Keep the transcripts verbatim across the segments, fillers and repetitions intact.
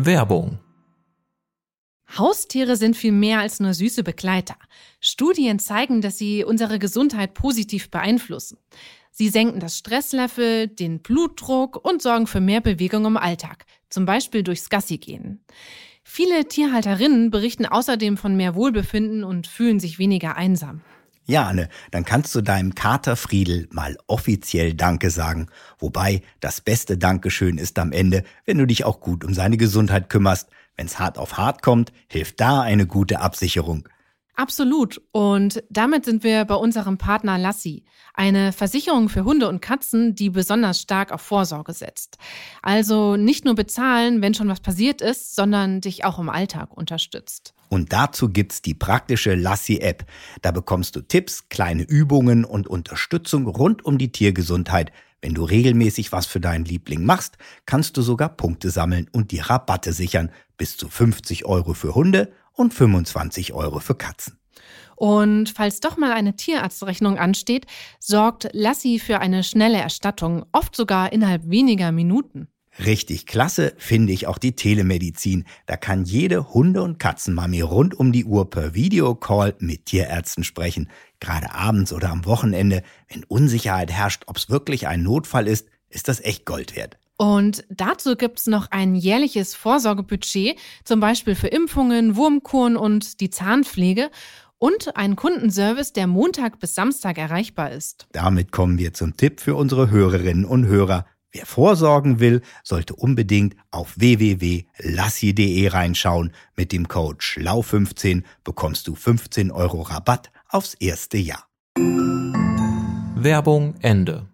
Werbung. Haustiere sind viel mehr als nur süße Begleiter. Studien zeigen, dass sie unsere Gesundheit positiv beeinflussen. Sie senken das Stresslevel, den Blutdruck und sorgen für mehr Bewegung im Alltag, zum Beispiel durchs Gassigehen. Viele Tierhalterinnen berichten außerdem von mehr Wohlbefinden und fühlen sich weniger einsam. Ja, Anne, dann kannst du deinem Kater Friedel mal offiziell Danke sagen. Wobei, das beste Dankeschön ist am Ende, wenn du dich auch gut um seine Gesundheit kümmerst. Wenn's hart auf hart kommt, hilft da eine gute Absicherung. Absolut. Und damit sind wir bei unserem Partner Lassi, eine Versicherung für Hunde und Katzen, die besonders stark auf Vorsorge setzt. Also nicht nur bezahlen, wenn schon was passiert ist, sondern dich auch im Alltag unterstützt. Und dazu gibt's die praktische Lassi-App. Da bekommst du Tipps, kleine Übungen und Unterstützung rund um die Tiergesundheit. Wenn du regelmäßig was für deinen Liebling machst, kannst du sogar Punkte sammeln und die Rabatte sichern. Bis zu fünfzig Euro für Hunde und fünfundzwanzig Euro für Katzen. Und falls doch mal eine Tierarztrechnung ansteht, sorgt Lassi für eine schnelle Erstattung, oft sogar innerhalb weniger Minuten. Richtig klasse finde ich auch die Telemedizin. Da kann jede Hunde- und Katzenmami rund um die Uhr per Videocall mit Tierärzten sprechen. Gerade abends oder am Wochenende, wenn Unsicherheit herrscht, ob es wirklich ein Notfall ist, ist das echt Gold wert. Und dazu gibt's noch ein jährliches Vorsorgebudget, zum Beispiel für Impfungen, Wurmkuren und die Zahnpflege und einen Kundenservice, der Montag bis Samstag erreichbar ist. Damit kommen wir zum Tipp für unsere Hörerinnen und Hörer. Wer vorsorgen will, sollte unbedingt auf w w w punkt lassi punkt de reinschauen. Mit dem Code schlau fünfzehn bekommst du fünfzehn Euro Rabatt aufs erste Jahr. Werbung Ende.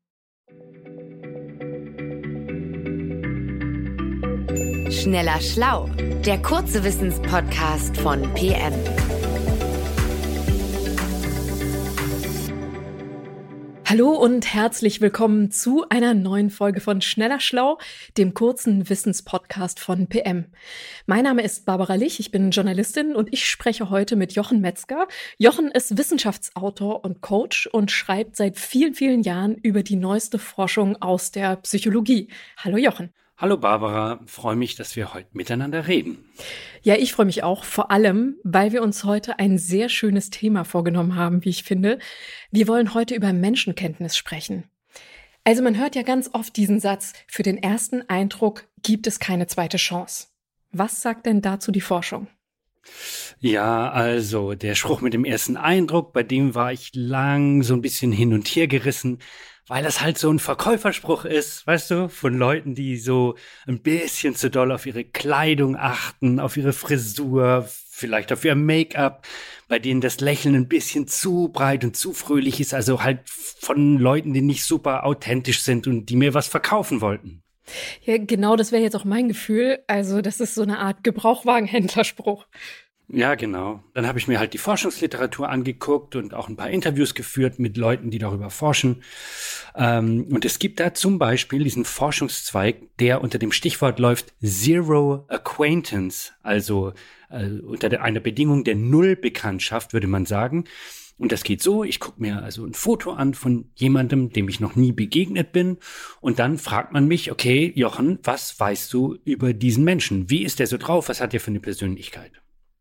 Schneller Schlau, der kurze Wissenspodcast von P M. Hallo und herzlich willkommen zu einer neuen Folge von Schneller Schlau, dem kurzen Wissenspodcast von P M. Mein Name ist Barbara Lich, ich bin Journalistin und ich spreche heute mit Jochen Metzger. Jochen ist Wissenschaftsautor und Coach und schreibt seit vielen, vielen Jahren über die neueste Forschung aus der Psychologie. Hallo Jochen. Hallo Barbara, freue mich, dass wir heute miteinander reden. Ja, ich freue mich auch, vor allem, weil wir uns heute ein sehr schönes Thema vorgenommen haben, wie ich finde. Wir wollen heute über Menschenkenntnis sprechen. Also man hört ja ganz oft diesen Satz, für den ersten Eindruck gibt es keine zweite Chance. Was sagt denn dazu die Forschung? Ja, also der Spruch mit dem ersten Eindruck, bei dem war ich lang so ein bisschen hin und her gerissen, weil das halt so ein Verkäuferspruch ist, weißt du, von Leuten, die so ein bisschen zu doll auf ihre Kleidung achten, auf ihre Frisur, vielleicht auf ihr Make-up, bei denen das Lächeln ein bisschen zu breit und zu fröhlich ist, also halt von Leuten, die nicht super authentisch sind und die mir was verkaufen wollten. Ja, genau, das wäre jetzt auch mein Gefühl. Also das ist so eine Art Gebrauchwagenhändlerspruch. Ja, genau. Dann habe ich mir halt die Forschungsliteratur angeguckt und auch ein paar Interviews geführt mit Leuten, die darüber forschen. Ähm, und es gibt da zum Beispiel diesen Forschungszweig, der unter dem Stichwort läuft Zero Acquaintance, also äh, unter der, einer Bedingung der Nullbekanntschaft, würde man sagen. Und das geht so, ich gucke mir also ein Foto an von jemandem, dem ich noch nie begegnet bin. Und dann fragt man mich, okay, Jochen, was weißt du über diesen Menschen? Wie ist der so drauf? Was hat der für eine Persönlichkeit?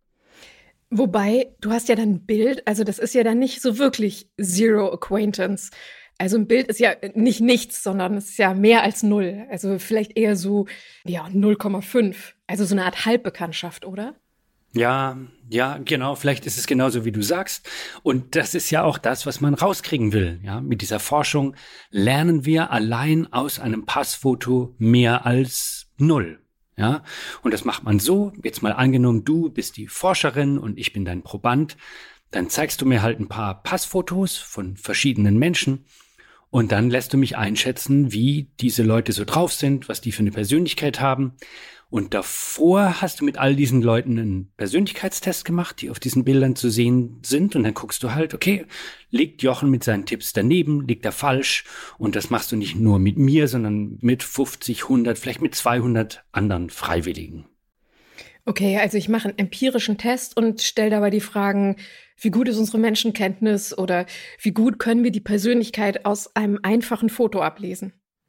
Wobei, du hast ja dann ein Bild, also das ist ja dann nicht so wirklich Zero Acquaintance. Also ein Bild ist ja nicht nichts, sondern es ist ja mehr als null. Also vielleicht eher so, ja, null Komma fünf. Also so eine Art Halbbekanntschaft, oder? Ja, ja, genau. Vielleicht ist es genauso, wie du sagst. Und das ist ja auch das, was man rauskriegen will. Ja, mit dieser Forschung lernen wir allein aus einem Passfoto mehr als null. Ja, und das macht man so, jetzt mal angenommen, du bist die Forscherin und ich bin dein Proband, dann zeigst du mir halt ein paar Passfotos von verschiedenen Menschen und dann lässt du mich einschätzen, wie diese Leute so drauf sind, was die für eine Persönlichkeit haben. Und davor hast du mit all diesen Leuten einen Persönlichkeitstest gemacht, die auf diesen Bildern zu sehen sind. Und dann guckst du halt, okay, liegt Jochen mit seinen Tipps daneben, liegt er falsch? Und das machst du nicht nur mit mir, sondern mit fünfzig, hundert, vielleicht mit zweihundert anderen Freiwilligen. Okay, also ich mache einen empirischen Test und stelle dabei die Fragen, wie gut ist unsere Menschenkenntnis oder wie gut können wir die Persönlichkeit aus einem einfachen Foto ablesen?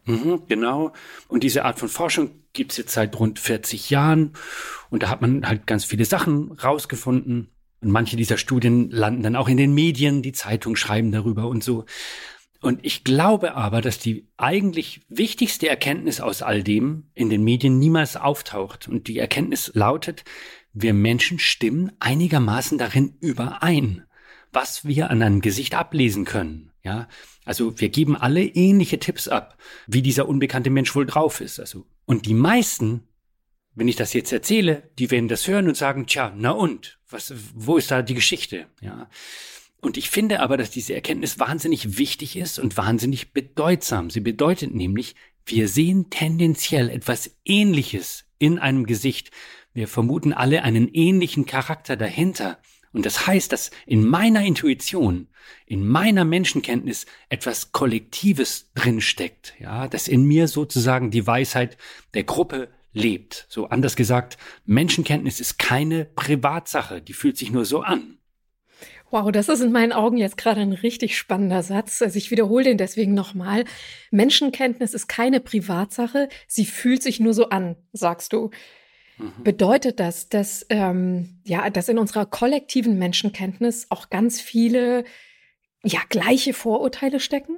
Mhm, genau. Und diese Art von Forschung gibt es jetzt seit rund vierzig Jahren. Und da hat man halt ganz viele Sachen rausgefunden. Und manche dieser Studien landen dann auch in den Medien, die Zeitungen schreiben darüber und so. Und ich glaube aber, dass die eigentlich wichtigste Erkenntnis aus all dem in den Medien niemals auftaucht. Und die Erkenntnis lautet, wir Menschen stimmen einigermaßen darin überein, was wir an einem Gesicht ablesen können. Ja, also wir geben alle ähnliche Tipps ab, wie dieser unbekannte Mensch wohl drauf ist. Also, und die meisten, wenn ich das jetzt erzähle, die werden das hören und sagen, tja, na und, was, wo ist da die Geschichte? Ja. Und ich finde aber, dass diese Erkenntnis wahnsinnig wichtig ist und wahnsinnig bedeutsam. Sie bedeutet nämlich, wir sehen tendenziell etwas Ähnliches in einem Gesicht. Wir vermuten alle einen ähnlichen Charakter dahinter. Und das heißt, dass in meiner Intuition, in meiner Menschenkenntnis etwas Kollektives drinsteckt, ja, dass in mir sozusagen die Weisheit der Gruppe lebt. So anders gesagt, Menschenkenntnis ist keine Privatsache, die fühlt sich nur so an. Wow, das ist in meinen Augen jetzt gerade ein richtig spannender Satz. Also ich wiederhole den deswegen nochmal. Menschenkenntnis ist keine Privatsache, sie fühlt sich nur so an, sagst du. Mhm. Bedeutet das, dass, ähm, ja, dass in unserer kollektiven Menschenkenntnis auch ganz viele, ja, gleiche Vorurteile stecken?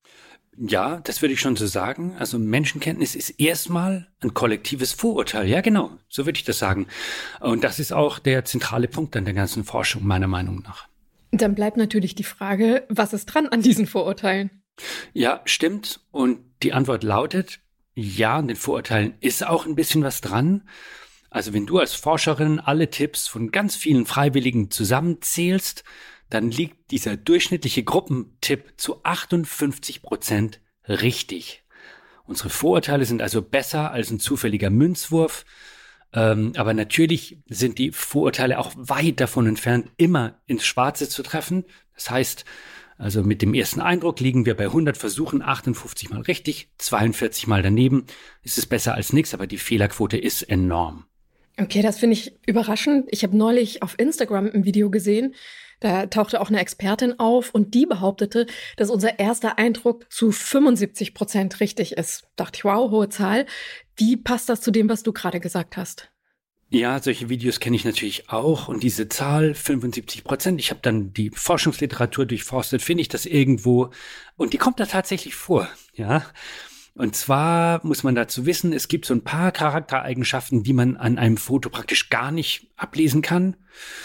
Ja, das würde ich schon so sagen. Also Menschenkenntnis ist erstmal ein kollektives Vorurteil. Ja, genau, so würde ich das sagen. Und das ist auch der zentrale Punkt an der ganzen Forschung, meiner Meinung nach. Dann bleibt natürlich die Frage, was ist dran an diesen Vorurteilen? Ja, stimmt. Und die Antwort lautet, ja, an den Vorurteilen ist auch ein bisschen was dran. Also wenn du als Forscherin alle Tipps von ganz vielen Freiwilligen zusammenzählst, dann liegt dieser durchschnittliche Gruppentipp zu achtundfünfzig Prozent richtig. Unsere Vorurteile sind also besser als ein zufälliger Münzwurf. Ähm, aber natürlich sind die Vorurteile auch weit davon entfernt, immer ins Schwarze zu treffen. Das heißt, also mit dem ersten Eindruck liegen wir bei hundert Versuchen achtundfünfzig Mal richtig, zweiundvierzig Mal daneben. Ist es besser als nichts, aber die Fehlerquote ist enorm. Okay, das finde ich überraschend. Ich habe neulich auf Instagram ein Video gesehen, da tauchte auch eine Expertin auf und die behauptete, dass unser erster Eindruck zu fünfundsiebzig Prozent richtig ist. Dachte ich, wow, hohe Zahl. Wie passt das zu dem, was du gerade gesagt hast? Ja, solche Videos kenne ich natürlich auch. Und diese Zahl, fünfundsiebzig Prozent, ich habe dann die Forschungsliteratur durchforstet, finde ich das irgendwo. Und die kommt da tatsächlich vor, ja. Und zwar muss man dazu wissen, es gibt so ein paar Charaktereigenschaften, die man an einem Foto praktisch gar nicht ablesen kann.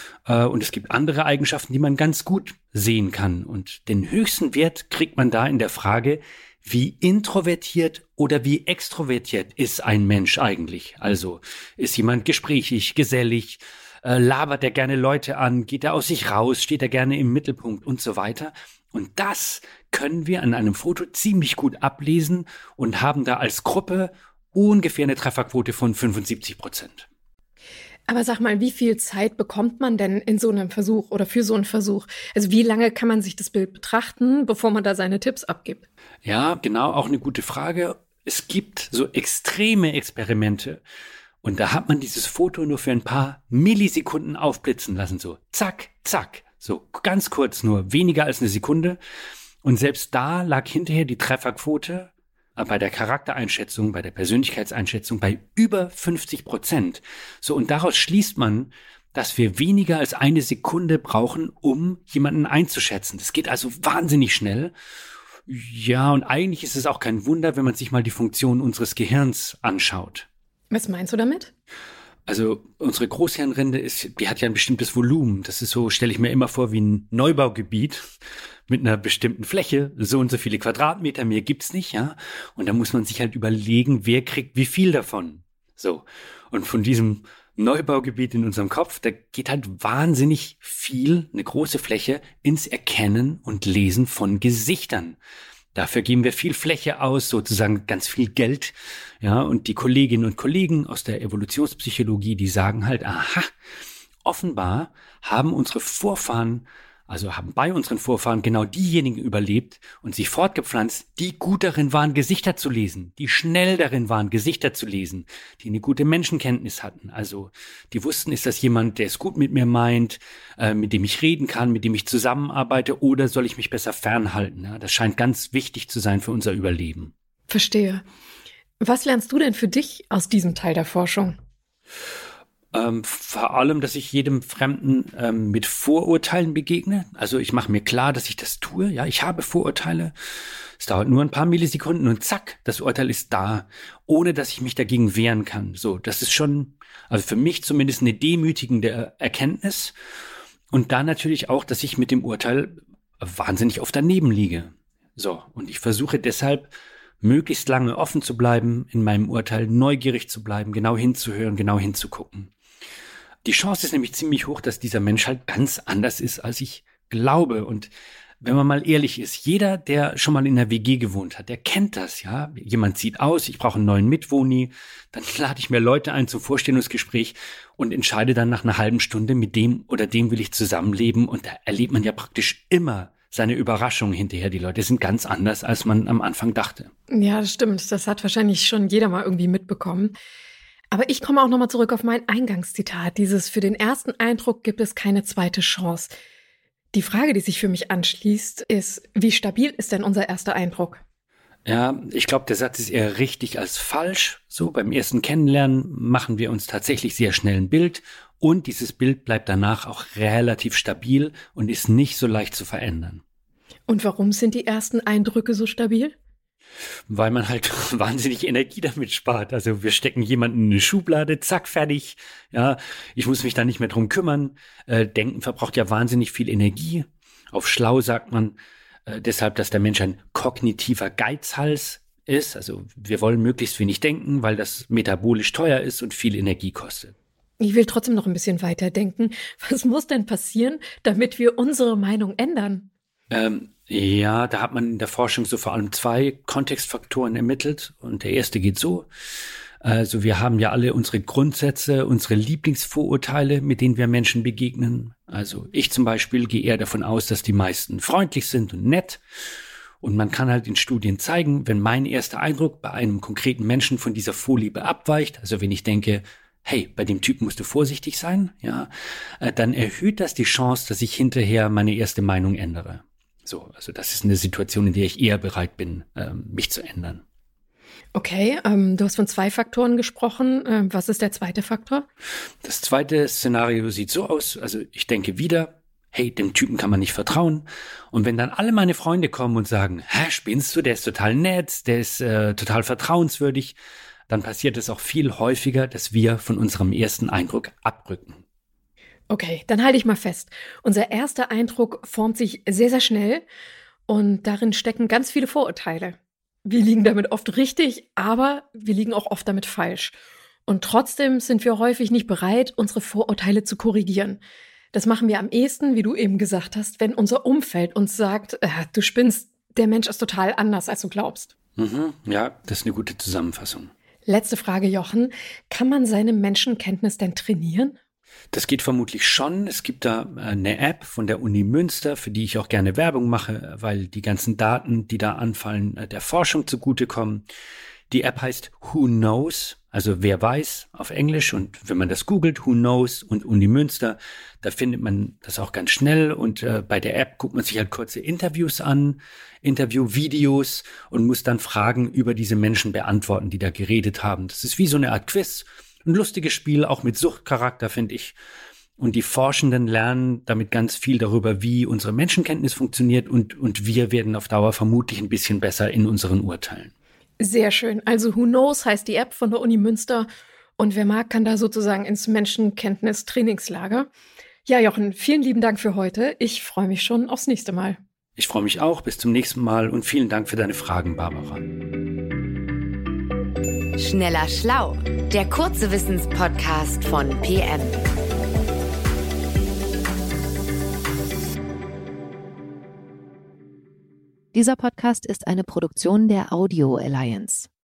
Und es gibt andere Eigenschaften, die man ganz gut sehen kann. Und den höchsten Wert kriegt man da in der Frage, wie introvertiert oder wie extrovertiert ist ein Mensch eigentlich? Also ist jemand gesprächig, gesellig, äh, labert er gerne Leute an, geht er aus sich raus, steht er gerne im Mittelpunkt und so weiter. Und das können wir an einem Foto ziemlich gut ablesen und haben da als Gruppe ungefähr eine Trefferquote von fünfundsiebzig Prozent. Aber sag mal, wie viel Zeit bekommt man denn in so einem Versuch oder für so einen Versuch? Also wie lange kann man sich das Bild betrachten, bevor man da seine Tipps abgibt? Ja, genau, auch eine gute Frage. Es gibt so extreme Experimente und da hat man dieses Foto nur für ein paar Millisekunden aufblitzen lassen, so zack, zack, so ganz kurz, nur weniger als eine Sekunde. Und selbst da lag hinterher die Trefferquote bei der Charaktereinschätzung, bei der Persönlichkeitseinschätzung bei über fünfzig Prozent. So, und daraus schließt man, dass wir weniger als eine Sekunde brauchen, um jemanden einzuschätzen. Das geht also wahnsinnig schnell. Ja, und eigentlich ist es auch kein Wunder, wenn man sich mal die Funktion unseres Gehirns anschaut. Was meinst du damit? Also unsere Großhirnrinde ist, die hat ja ein bestimmtes Volumen. Das ist so, stelle ich mir immer vor, wie ein Neubaugebiet mit einer bestimmten Fläche. So und so viele Quadratmeter, mehr gibt's nicht, ja. Und da muss man sich halt überlegen, wer kriegt wie viel davon. So. Und von diesem Neubaugebiet in unserem Kopf, da geht halt wahnsinnig viel, eine große Fläche, ins Erkennen und Lesen von Gesichtern. Dafür geben wir viel Fläche aus, sozusagen ganz viel Geld. Ja, und die Kolleginnen und Kollegen aus der Evolutionspsychologie, die sagen halt, aha, offenbar haben unsere Vorfahren, also haben bei unseren Vorfahren genau diejenigen überlebt und sich fortgepflanzt, die gut darin waren, Gesichter zu lesen, die schnell darin waren, Gesichter zu lesen, die eine gute Menschenkenntnis hatten. Also die wussten, ist das jemand, der es gut mit mir meint, äh, mit dem ich reden kann, mit dem ich zusammenarbeite, oder soll ich mich besser fernhalten? Ja, das scheint ganz wichtig zu sein für unser Überleben. Verstehe. Was lernst du denn für dich aus diesem Teil der Forschung? Ähm, vor allem, dass ich jedem Fremden ähm, mit Vorurteilen begegne. Also ich mache mir klar, dass ich das tue. Ja, ich habe Vorurteile. Es dauert nur ein paar Millisekunden und zack, das Urteil ist da, ohne dass ich mich dagegen wehren kann. So, das ist schon, also für mich zumindest eine demütigende Erkenntnis. Und dann natürlich auch, dass ich mit dem Urteil wahnsinnig oft daneben liege. So, und ich versuche deshalb, möglichst lange offen zu bleiben, in meinem Urteil neugierig zu bleiben, genau hinzuhören, genau hinzugucken. Die Chance ist nämlich ziemlich hoch, dass dieser Mensch halt ganz anders ist, als ich glaube. Und wenn man mal ehrlich ist, jeder, der schon mal in einer W G gewohnt hat, der kennt das, ja. Jemand zieht aus, ich brauche einen neuen Mitwohni, dann lade ich mir Leute ein zum Vorstellungsgespräch und entscheide dann nach einer halben Stunde, mit dem oder dem will ich zusammenleben. Und da erlebt man ja praktisch immer seine Überraschung hinterher. Die Leute sind ganz anders, als man am Anfang dachte. Ja, das stimmt. Das hat wahrscheinlich schon jeder mal irgendwie mitbekommen. Aber ich komme auch nochmal zurück auf mein Eingangszitat. Dieses: Für den ersten Eindruck gibt es keine zweite Chance. Die Frage, die sich für mich anschließt, ist, wie stabil ist denn unser erster Eindruck? Ja, ich glaube, der Satz ist eher richtig als falsch. So, beim ersten Kennenlernen machen wir uns tatsächlich sehr schnell ein Bild und dieses Bild bleibt danach auch relativ stabil und ist nicht so leicht zu verändern. Und warum sind die ersten Eindrücke so stabil? Weil man halt wahnsinnig Energie damit spart. Also wir stecken jemanden in eine Schublade, zack, fertig. Ja, ich muss mich da nicht mehr drum kümmern. Äh, Denken verbraucht ja wahnsinnig viel Energie. Auf schlau sagt man äh, deshalb, dass der Mensch ein kognitiver Geizhals ist. Also wir wollen möglichst wenig denken, weil das metabolisch teuer ist und viel Energie kostet. Ich will trotzdem noch ein bisschen weiter denken. Was muss denn passieren, damit wir unsere Meinung ändern? Ähm, ja, da hat man in der Forschung so vor allem zwei Kontextfaktoren ermittelt. Und der erste geht so. Also wir haben ja alle unsere Grundsätze, unsere Lieblingsvorurteile, mit denen wir Menschen begegnen. Also ich zum Beispiel gehe eher davon aus, dass die meisten freundlich sind und nett. Und man kann halt in Studien zeigen, wenn mein erster Eindruck bei einem konkreten Menschen von dieser Vorliebe abweicht, also wenn ich denke, hey, bei dem Typen musst du vorsichtig sein, ja, dann erhöht das die Chance, dass ich hinterher meine erste Meinung ändere. So, also das ist eine Situation, in der ich eher bereit bin, mich zu ändern. Okay, ähm, du hast von zwei Faktoren gesprochen. Ähm, was ist der zweite Faktor? Das zweite Szenario sieht so aus, also ich denke wieder, hey, dem Typen kann man nicht vertrauen. Und wenn dann alle meine Freunde kommen und sagen, hä, spinnst du, der ist total nett, der ist äh, total vertrauenswürdig, dann passiert es auch viel häufiger, dass wir von unserem ersten Eindruck abrücken. Okay, dann halte ich mal fest. Unser erster Eindruck formt sich sehr, sehr schnell und darin stecken ganz viele Vorurteile. Wir liegen damit oft richtig, aber wir liegen auch oft damit falsch. Und trotzdem sind wir häufig nicht bereit, unsere Vorurteile zu korrigieren. Das machen wir am ehesten, wie du eben gesagt hast, wenn unser Umfeld uns sagt, äh, du spinnst, der Mensch ist total anders, als du glaubst. Mhm, ja, das ist eine gute Zusammenfassung. Letzte Frage, Jochen. Kann man seine Menschenkenntnis denn trainieren? Das geht vermutlich schon. Es gibt da eine App von der Uni Münster, für die ich auch gerne Werbung mache, weil die ganzen Daten, die da anfallen, der Forschung zugutekommen. Die App heißt Who Knows, also wer weiß auf Englisch. Und wenn man das googelt, Who Knows und Uni Münster, da findet man das auch ganz schnell. Und äh, bei der App guckt man sich halt kurze Interviews an, Interviewvideos und muss dann Fragen über diese Menschen beantworten, die da geredet haben. Das ist wie so eine Art Quiz. Ein lustiges Spiel, auch mit Suchtcharakter, finde ich. Und die Forschenden lernen damit ganz viel darüber, wie unsere Menschenkenntnis funktioniert und, und wir werden auf Dauer vermutlich ein bisschen besser in unseren Urteilen. Sehr schön. Also Who Knows heißt die App von der Uni Münster und wer mag, kann da sozusagen ins Menschenkenntnis-Trainingslager. Ja, Jochen, vielen lieben Dank für heute. Ich freue mich schon aufs nächste Mal. Ich freue mich auch. Bis zum nächsten Mal und vielen Dank für deine Fragen, Barbara. Schneller Schlau, der kurze Wissenspodcast von P M. Dieser Podcast ist eine Produktion der Audio Alliance.